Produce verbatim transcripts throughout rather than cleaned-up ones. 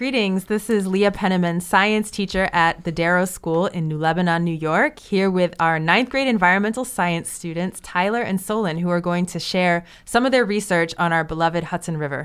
Greetings. This is Leah Penniman, science teacher at the Darrow School in New Lebanon, New York, here with our ninth grade environmental science students, Tyler and Solon, who are going to share some of their research on our beloved Hudson River.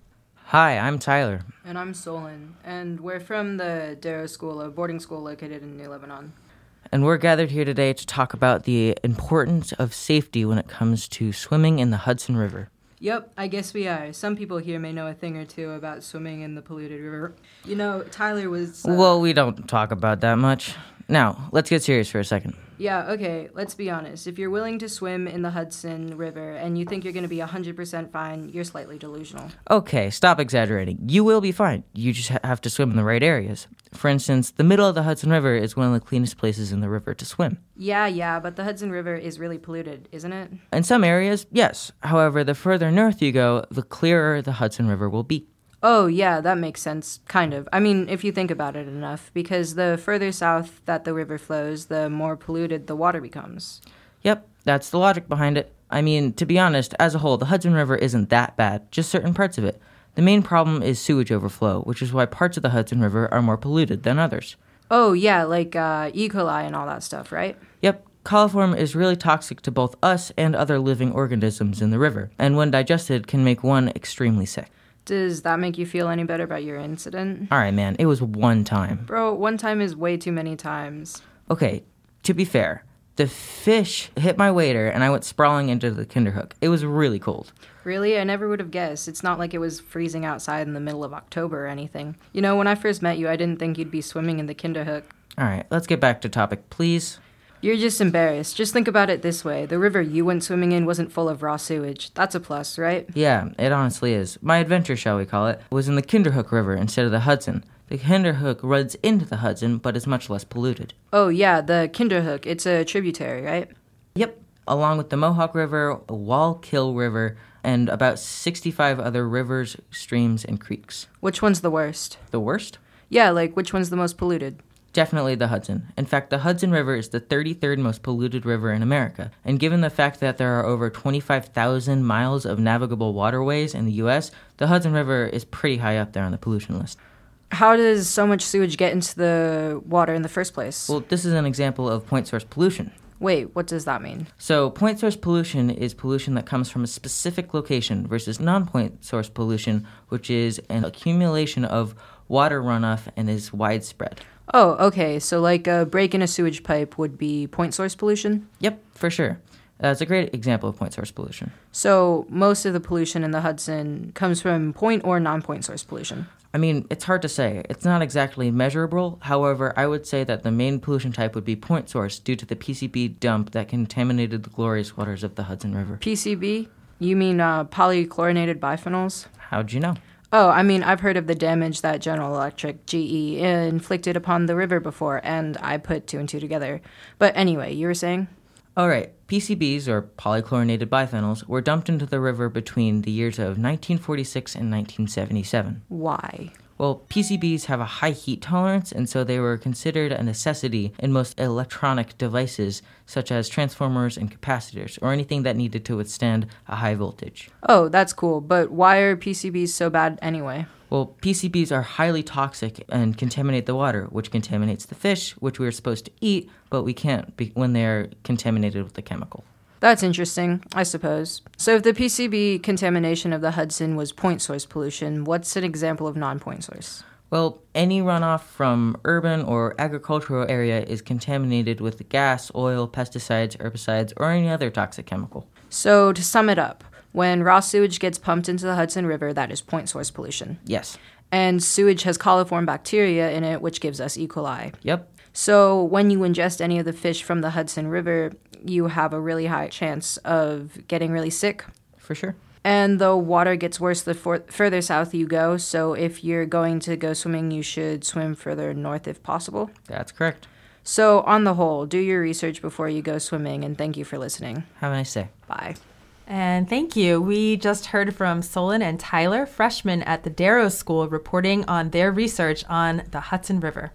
Hi, I'm Tyler. And I'm Solon, and we're from the Darrow School, a boarding school located in New Lebanon. And we're gathered here today to talk about the importance of safety when it comes to swimming in the Hudson River. Yep, I guess we are. Some people here may know a thing or two about swimming in the polluted river. You know, Tyler was... Uh, well, we don't talk about that much. Now, let's get serious for a second. Yeah, okay, let's be honest. If you're willing to swim in the Hudson River and you think you're going to be one hundred percent fine, you're slightly delusional. Okay, stop exaggerating. You will be fine. You just ha- have to swim in the right areas. For instance, the middle of the Hudson River is one of the cleanest places in the river to swim. Yeah, yeah, but the Hudson River is really polluted, isn't it? In some areas, yes. However, the further north you go, the clearer the Hudson River will be. Oh, yeah, that makes sense, kind of. I mean, if you think about it enough, because the further south that the river flows, the more polluted the water becomes. Yep, that's the logic behind it. I mean, to be honest, as a whole, the Hudson River isn't that bad, just certain parts of it. The main problem is sewage overflow, which is why parts of the Hudson River are more polluted than others. Oh, yeah, like uh, E. coli and all that stuff, right? Yep. Coliform is really toxic to both us and other living organisms in the river, and when digested can make one extremely sick. Does that make you feel any better about your incident? All right, man, it was one time. Bro, one time is way too many times. Okay, to be fair, the fish hit my wader and I went sprawling into the Kinderhook. It was really cold. Really? I never would have guessed. It's not like it was freezing outside in the middle of October or anything. You know, when I first met you, I didn't think you'd be swimming in the Kinderhook. All right, let's get back to topic, please. You're just embarrassed. Just think about it this way. The river you went swimming in wasn't full of raw sewage. That's a plus, right? Yeah, it honestly is. My adventure, shall we call it, was in the Kinderhook River instead of the Hudson. The Kinderhook runs into the Hudson, but is much less polluted. Oh, yeah, the Kinderhook. It's a tributary, right? Yep, along with the Mohawk River, Wallkill River, and about sixty-five other rivers, streams, and creeks. Which one's the worst? The worst? Yeah, like which one's the most polluted? Definitely the Hudson. In fact, the Hudson River is the thirty-third most polluted river in America. And given the fact that there are over twenty-five thousand miles of navigable waterways in the U S, the Hudson River is pretty high up there on the pollution list. How does so much sewage get into the water in the first place? Well, this is an example of point source pollution. Wait, what does that mean? So, point source pollution is pollution that comes from a specific location versus non-point source pollution, which is an accumulation of water runoff and is widespread. Oh, okay. So like a break in a sewage pipe would be point source pollution? Yep, for sure. That's a great example of point source pollution. So most of the pollution in the Hudson comes from point or non-point source pollution? I mean, it's hard to say. It's not exactly measurable. However, I would say that the main pollution type would be point source due to the P C B dump that contaminated the glorious waters of the Hudson River. P C B? You mean uh, polychlorinated biphenyls? How'd you know? Oh, I mean, I've heard of the damage that General Electric, G E, inflicted upon the river before, and I put two and two together. But anyway, you were saying? All right, P C Bs, or polychlorinated biphenyls, were dumped into the river between the years of nineteen forty-six and nineteen seventy-seven. Why? Well, P C Bs have a high heat tolerance, and so they were considered a necessity in most electronic devices, such as transformers and capacitors, or anything that needed to withstand a high voltage. Oh, that's cool, but why are P C Bs so bad anyway? Well, P C Bs are highly toxic and contaminate the water, which contaminates the fish, which we are supposed to eat, but we can't be- when they're contaminated with a chemical. That's interesting, I suppose. So if the P C B contamination of the Hudson was point source pollution, what's an example of non-point source? Well, any runoff from urban or agricultural area is contaminated with gas, oil, pesticides, herbicides, or any other toxic chemical. So to sum it up, when raw sewage gets pumped into the Hudson River, that is point source pollution. Yes. And sewage has coliform bacteria in it, which gives us E. coli. Yep. So when you ingest any of the fish from the Hudson River, you have a really high chance of getting really sick. For sure. And the water gets worse the for- further south you go, so if you're going to go swimming, you should swim further north if possible. That's correct. So on the whole, do your research before you go swimming, and thank you for listening. Have a nice day. Bye. And thank you. We just heard from Solon and Tyler, freshmen at the Darrow School, reporting on their research on the Hudson River.